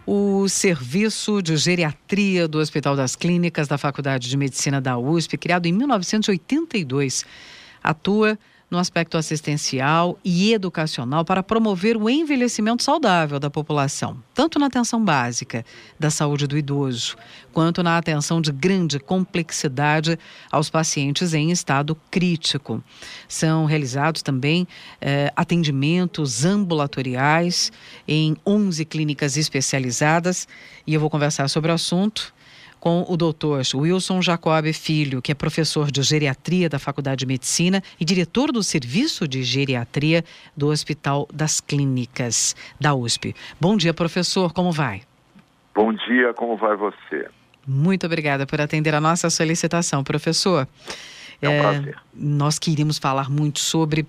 O Serviço de Geriatria do Hospital das Clínicas da Faculdade de Medicina da USP, criado em 1982, atua no aspecto assistencial e educacional para promover o envelhecimento saudável da população, tanto na atenção básica da saúde do idoso, quanto na atenção de grande complexidade aos pacientes em estado crítico. São realizados também atendimentos ambulatoriais em 11 clínicas especializadas, e eu vou conversar sobre o assunto com o doutor Wilson Jacob Filho, que é professor de geriatria da Faculdade de Medicina e diretor do Serviço de Geriatria do Hospital das Clínicas da USP. Bom dia, professor, como vai? Bom dia, como vai você? Muito obrigada por atender a nossa solicitação, professor. É um prazer. Nós queríamos falar muito sobre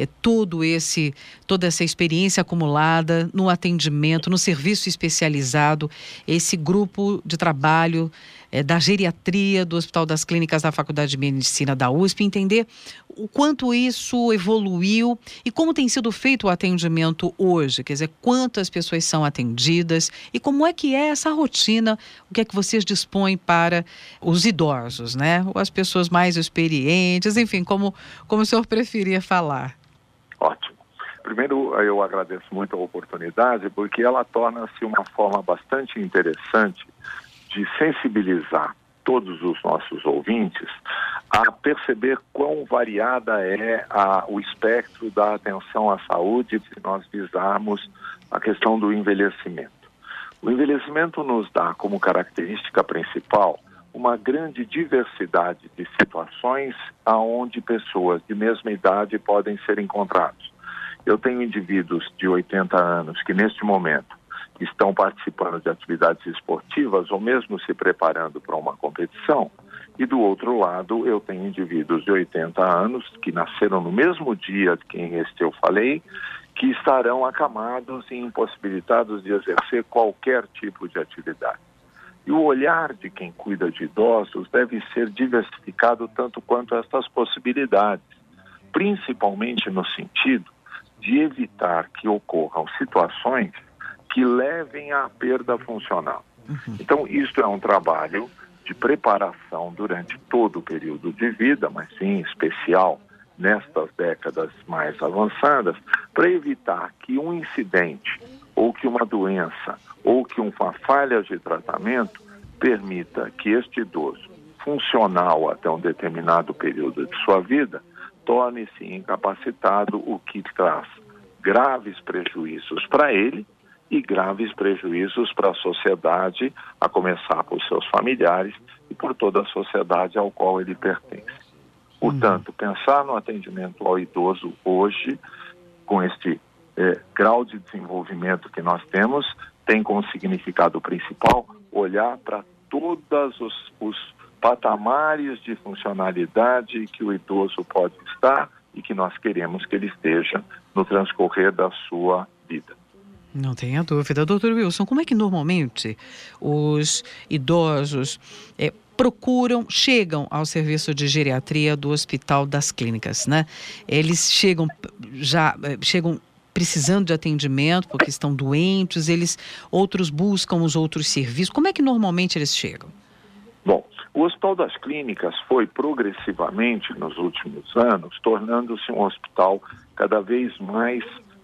toda essa experiência acumulada no atendimento, no serviço especializado, esse grupo de trabalho da geriatria do Hospital das Clínicas da Faculdade de Medicina da USP, entender o quanto isso evoluiu e como tem sido feito o atendimento hoje, quer dizer, quantas pessoas são atendidas e como é que é essa rotina, o que é que vocês dispõem para os idosos, né? Ou as pessoas mais experientes, enfim, como o senhor preferia falar. Ótimo. Primeiro, eu agradeço muito a oportunidade, porque ela torna-se uma forma bastante interessante de sensibilizar todos os nossos ouvintes a perceber quão variada é o espectro da atenção à saúde se nós visarmos a questão do envelhecimento. O envelhecimento nos dá como característica principal uma grande diversidade de situações aonde pessoas de mesma idade podem ser encontrados. Eu tenho indivíduos de 80 anos que neste momento estão participando de atividades esportivas ou mesmo se preparando para uma competição, e do outro lado eu tenho indivíduos de 80 anos que nasceram no mesmo dia de quem eu falei, que estarão acamados e impossibilitados de exercer qualquer tipo de atividade. E o olhar de quem cuida de idosos deve ser diversificado tanto quanto estas possibilidades, principalmente no sentido de evitar que ocorram situações que levem à perda funcional. Então, isto é um trabalho de preparação durante todo o período de vida, mas sim em especial nestas décadas mais avançadas, para evitar que um incidente, ou que uma doença, ou que uma falha de tratamento permita que este idoso, funcional até um determinado período de sua vida, torne-se incapacitado, o que traz graves prejuízos para ele e graves prejuízos para a sociedade, a começar por seus familiares e por toda a sociedade ao qual ele pertence. Portanto, pensar no atendimento ao idoso hoje, com este grau de desenvolvimento que nós temos, tem como significado principal olhar para todos os patamares de funcionalidade que o idoso pode estar e que nós queremos que ele esteja no transcorrer da sua vida. Não tenha dúvida. Doutor Wilson, como é que normalmente os idosos chegam ao serviço de geriatria do Hospital das Clínicas, né? Eles chegam precisando de atendimento porque estão doentes, outros buscam os outros serviços. Como é que normalmente eles chegam? Bom, o Hospital das Clínicas foi progressivamente, nos últimos anos, tornando-se um hospital cada vez mais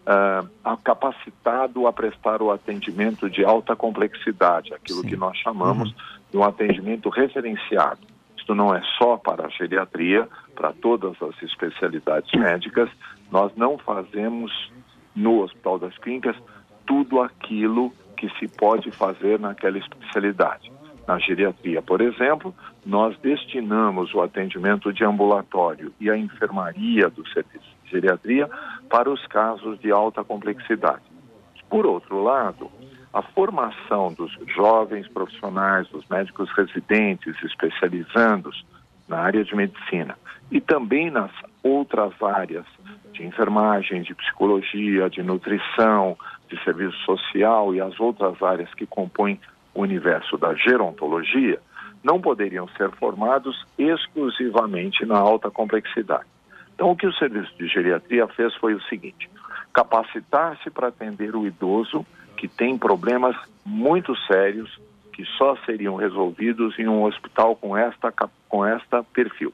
capacitado a prestar o atendimento de alta complexidade, aquilo que nós chamamos de um atendimento referenciado. Isto não é só para a geriatria, para todas as especialidades médicas. Nós não fazemos no Hospital das Clínicas tudo aquilo que se pode fazer naquela especialidade. Na geriatria, por exemplo, nós destinamos o atendimento de ambulatório e a enfermaria do serviço de geriatria para os casos de alta complexidade. Por outro lado, a formação dos jovens profissionais, dos médicos residentes, especializandos na área de medicina e também nas outras áreas de enfermagem, de psicologia, de nutrição, de serviço social e as outras áreas que compõem o universo da gerontologia, não poderiam ser formados exclusivamente na alta complexidade. Então, o que o Serviço de Geriatria fez foi o seguinte: capacitar-se para atender o idoso que têm problemas muito sérios que só seriam resolvidos em um hospital com esta perfil.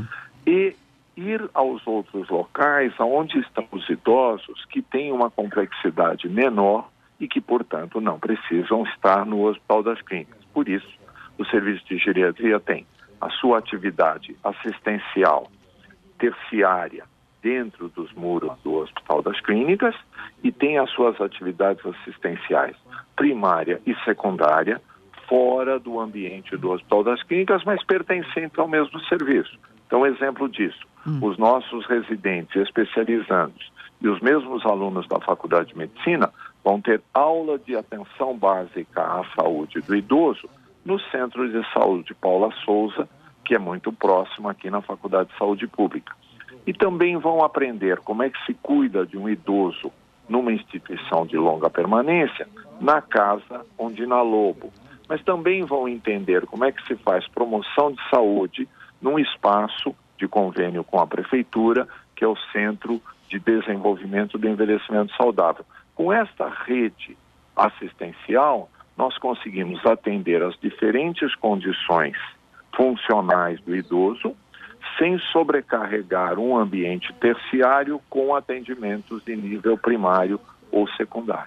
E ir aos outros locais onde estão os idosos que têm uma complexidade menor e que, portanto, não precisam estar no Hospital das Clínicas. Por isso, o serviço de geriatria tem a sua atividade assistencial terciária dentro dos muros do Hospital das Clínicas e tem as suas atividades assistenciais primária e secundária fora do ambiente do Hospital das Clínicas, mas pertencente ao mesmo serviço. Então, exemplo disso, os nossos residentes especializandos e os mesmos alunos da Faculdade de Medicina vão ter aula de atenção básica à saúde do idoso no Centro de Saúde Paula Souza, que é muito próximo aqui na Faculdade de Saúde Pública. E também vão aprender como é que se cuida de um idoso numa instituição de longa permanência, na Casa Ondina Lobo. Mas também vão entender como é que se faz promoção de saúde num espaço de convênio com a Prefeitura, que é o Centro de Desenvolvimento do Envelhecimento Saudável. Com esta rede assistencial, nós conseguimos atender as diferentes condições funcionais do idoso, sem sobrecarregar um ambiente terciário com atendimentos de nível primário ou secundário.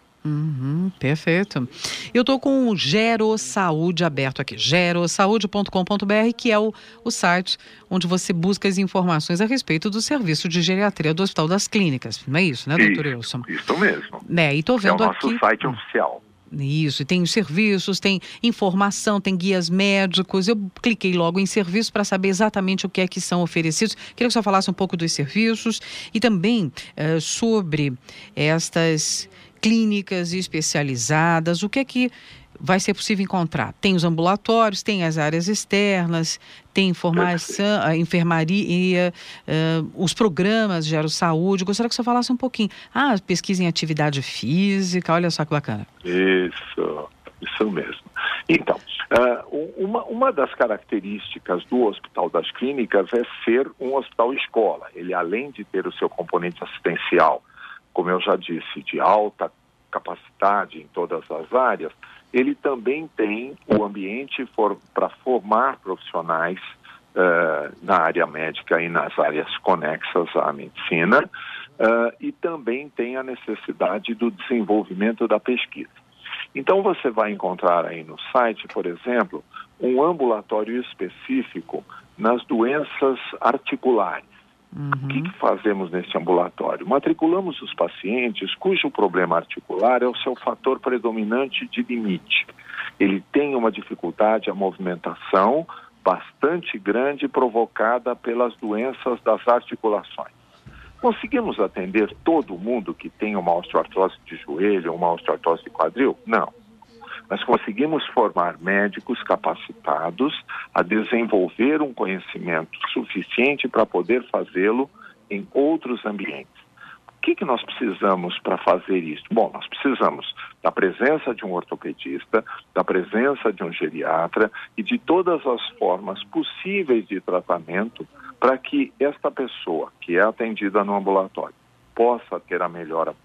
Perfeito. Eu estou com o Gero Saúde aberto aqui, gerosaude.com.br, que é o site onde você busca as informações a respeito do serviço de geriatria do Hospital das Clínicas. Não é isso, né, doutor Wilson? Isso mesmo. E tô vendo é o nosso aqui site oficial. Isso, e tem os serviços, tem informação, tem guias médicos. Eu cliquei logo em serviços para saber exatamente o que é que são oferecidos. Queria que o senhor falasse um pouco dos serviços e também sobre estas clínicas especializadas, o que é que vai ser possível encontrar? Tem os ambulatórios, tem as áreas externas, tem informação, a enfermaria, os programas de Gero Saúde. Gostaria que o senhor falasse um pouquinho. Pesquisa em atividade física, olha só que bacana. Isso mesmo. Então, uma das características do Hospital das Clínicas é ser um hospital-escola. Ele, além de ter o seu componente assistencial, como eu já disse, de alta capacidade em todas as áreas, ele também tem o ambiente para formar profissionais na área médica e nas áreas conexas à medicina, e também tem a necessidade do desenvolvimento da pesquisa. Então você vai encontrar aí no site, por exemplo, um ambulatório específico nas doenças articulares. O que fazemos nesse ambulatório? Matriculamos os pacientes cujo problema articular é o seu fator predominante de limite. Ele tem uma dificuldade à movimentação bastante grande provocada pelas doenças das articulações. Conseguimos atender todo mundo que tem uma osteoartrose de joelho ou uma osteoartrose de quadril? Não. Mas conseguimos formar médicos capacitados a desenvolver um conhecimento suficiente para poder fazê-lo em outros ambientes. O que nós precisamos para fazer isso? Bom, nós precisamos da presença de um ortopedista, da presença de um geriatra e de todas as formas possíveis de tratamento para que esta pessoa que é atendida no ambulatório possa ter a melhora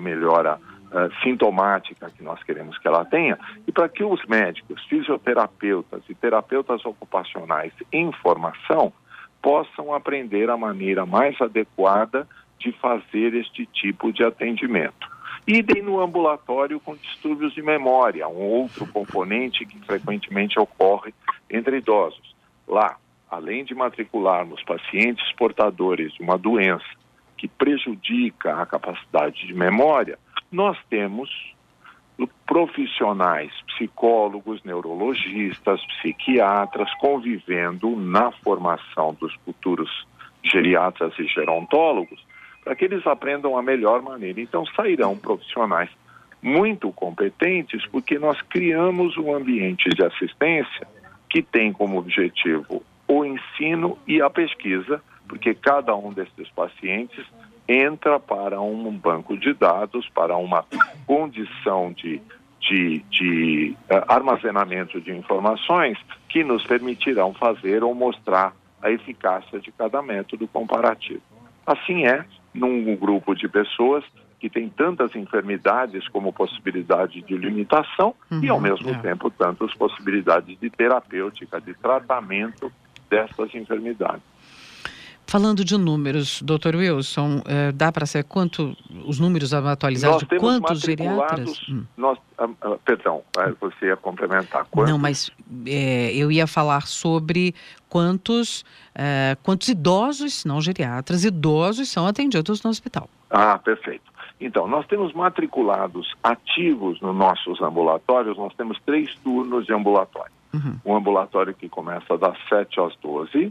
sintomática que nós queremos que ela tenha, e para que os médicos, fisioterapeutas e terapeutas ocupacionais em formação possam aprender a maneira mais adequada de fazer este tipo de atendimento. Idem no ambulatório com distúrbios de memória, um outro componente que frequentemente ocorre entre idosos. Lá, além de matricularmos pacientes portadores de uma doença que prejudica a capacidade de memória, nós temos profissionais, psicólogos, neurologistas, psiquiatras, convivendo na formação dos futuros geriatras e gerontólogos, para que eles aprendam a melhor maneira. Então sairão profissionais muito competentes, porque nós criamos um ambiente de assistência que tem como objetivo o ensino e a pesquisa, porque cada um desses pacientes entra para um banco de dados, para uma condição de armazenamento de informações que nos permitirão fazer ou mostrar a eficácia de cada método comparativo. Assim é num grupo de pessoas que tem tantas enfermidades como possibilidade de limitação e, ao mesmo tempo, tantas possibilidades de terapêutica, de tratamento dessas enfermidades. Falando de números, doutor Wilson, dá para saber os números atualizados de quantos geriatras? Perdão, você ia complementar. Não, mas eu ia falar sobre quantos idosos, não geriatras, idosos são atendidos no hospital. Ah, perfeito. Então, nós temos matriculados ativos nos nossos ambulatórios, nós temos 3 turnos de ambulatório. Um ambulatório que começa das 7 às 12,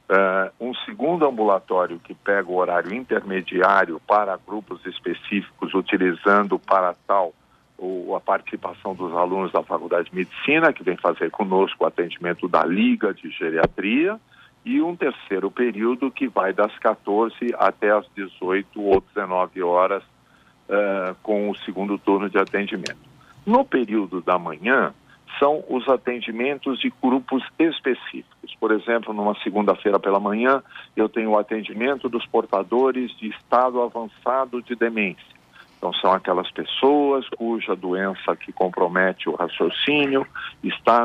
um segundo ambulatório que pega o horário intermediário para grupos específicos, utilizando para tal a participação dos alunos da Faculdade de Medicina, que vem fazer conosco o atendimento da Liga de Geriatria, e um terceiro período que vai das 14 até as 18 ou 19 horas, com o segundo turno de atendimento. No período da manhã, são os atendimentos de grupos específicos. Por exemplo, numa segunda-feira pela manhã, eu tenho o atendimento dos portadores de estado avançado de demência. Então, são aquelas pessoas cuja doença que compromete o raciocínio está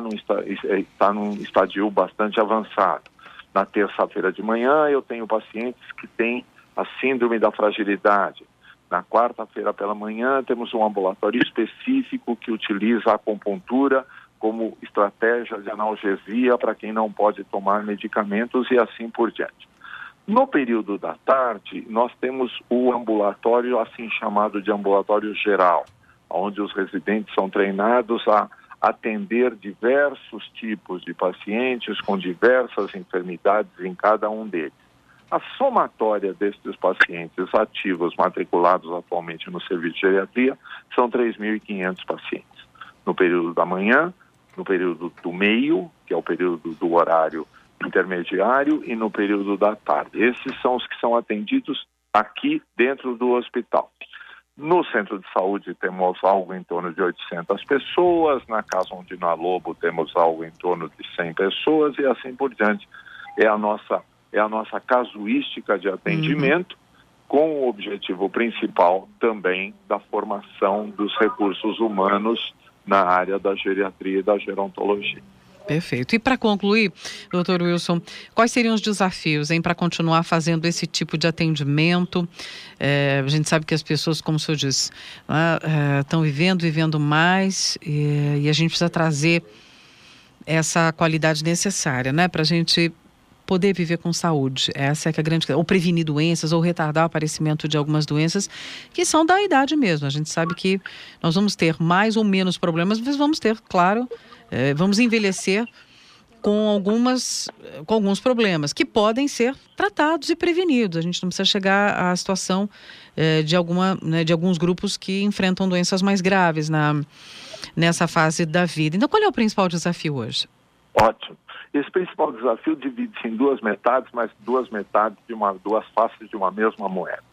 num estadio bastante avançado. Na terça-feira de manhã, eu tenho pacientes que têm a síndrome da fragilidade. Na quarta-feira pela manhã, temos um ambulatório específico que utiliza a acupuntura como estratégia de analgesia para quem não pode tomar medicamentos e assim por diante. No período da tarde, nós temos o ambulatório assim chamado de ambulatório geral, onde os residentes são treinados a atender diversos tipos de pacientes com diversas enfermidades em cada um deles. A somatória destes pacientes ativos matriculados atualmente no serviço de geriatria são 3.500 pacientes. No período da manhã, no período do meio, que é o período do horário intermediário, e no período da tarde. Esses são os que são atendidos aqui dentro do hospital. No centro de saúde temos algo em torno de 800 pessoas, na Casa Ondina Lobo temos algo em torno de 100 pessoas e assim por diante. É a nossa casuística de atendimento, com o objetivo principal também da formação dos recursos humanos na área da geriatria e da gerontologia. Perfeito. E para concluir, doutor Wilson, quais seriam os desafios para continuar fazendo esse tipo de atendimento? A gente sabe que as pessoas, como o senhor disse, estão vivendo mais e a gente precisa trazer essa qualidade necessária, né, para a gente poder viver com saúde. Essa é que é a grande questão. Ou prevenir doenças, ou retardar o aparecimento de algumas doenças que são da idade mesmo. A gente sabe que nós vamos ter mais ou menos problemas, mas vamos ter, claro, vamos envelhecer com alguns problemas que podem ser tratados e prevenidos. A gente não precisa chegar à situação de alguns grupos que enfrentam doenças mais graves nessa fase da vida. Então, qual é o principal desafio hoje? Ótimo. Esse principal desafio divide-se em duas metades, mas duas faces de uma mesma moeda.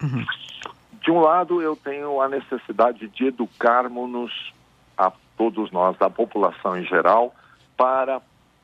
De um lado, eu tenho a necessidade de educarmos-nos a todos nós, da população em geral, para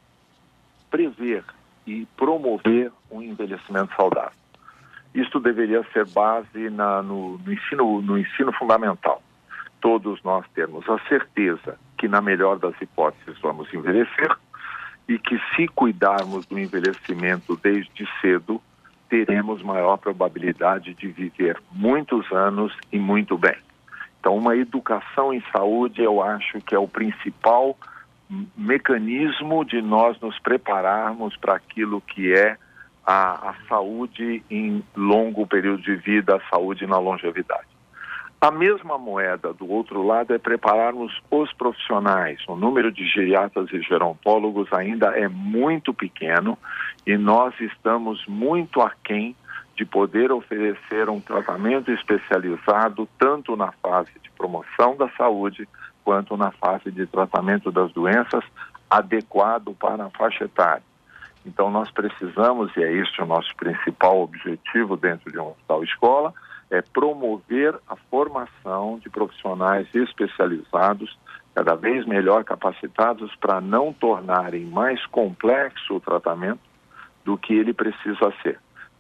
prever e promover um envelhecimento saudável. Isto deveria ser base no ensino fundamental. Todos nós temos a certeza que, na melhor das hipóteses, vamos envelhecer, e que, se cuidarmos do envelhecimento desde cedo, teremos maior probabilidade de viver muitos anos e muito bem. Então, uma educação em saúde, eu acho que é o principal mecanismo de nós nos prepararmos para aquilo que é a saúde em longo período de vida, a saúde na longevidade. A mesma moeda do outro lado é prepararmos os profissionais. O número de geriatras e gerontólogos ainda é muito pequeno e nós estamos muito aquém de poder oferecer um tratamento especializado tanto na fase de promoção da saúde quanto na fase de tratamento das doenças adequado para a faixa etária. Então nós precisamos, e é este o nosso principal objetivo dentro de um hospital-escola, é promover a formação de profissionais especializados, cada vez melhor capacitados para não tornarem mais complexo o tratamento do que ele precisa ser.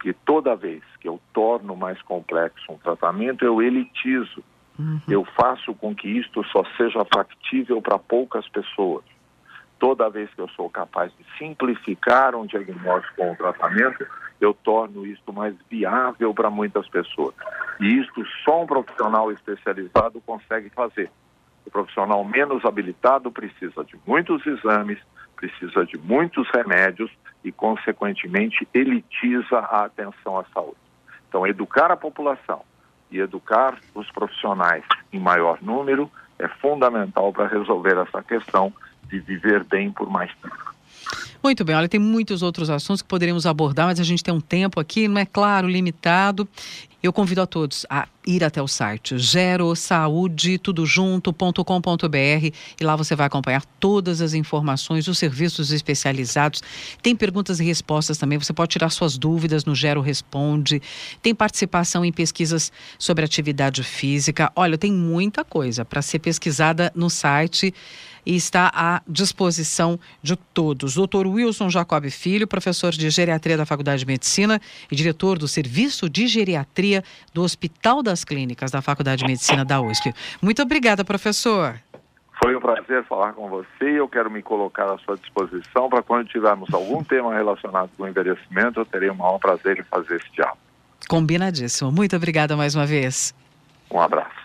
porque toda vez que eu torno mais complexo um tratamento, eu elitizo. Eu faço com que isto só seja factível para poucas pessoas. Toda vez que eu sou capaz de simplificar um diagnóstico ou um tratamento, eu torno isto mais viável para muitas pessoas. E isto só um profissional especializado consegue fazer. O profissional menos habilitado precisa de muitos exames, precisa de muitos remédios e, consequentemente, elitiza a atenção à saúde. Então, educar a população e educar os profissionais em maior número é fundamental para resolver essa questão de viver bem por mais tempo. Muito bem, olha, tem muitos outros assuntos que poderíamos abordar, mas a gente tem um tempo aqui, não é claro, limitado. Eu convido a todos a ir até o site gerosaude.com.br e lá você vai acompanhar todas as informações, os serviços especializados. Tem perguntas e respostas também, você pode tirar suas dúvidas no Gero Responde. Tem participação em pesquisas sobre atividade física. Olha, tem muita coisa para ser pesquisada no site e está à disposição de todos. Dr. Wilson Jacob Filho, professor de Geriatria da Faculdade de Medicina e diretor do Serviço de Geriatria do Hospital das Clínicas da Faculdade de Medicina da USP. Muito obrigada, professor. Foi um prazer falar com você e eu quero me colocar à sua disposição para quando tivermos algum tema relacionado com o envelhecimento, eu terei o maior prazer em fazer esse diálogo. Combinadíssimo. Muito obrigada mais uma vez. Um abraço.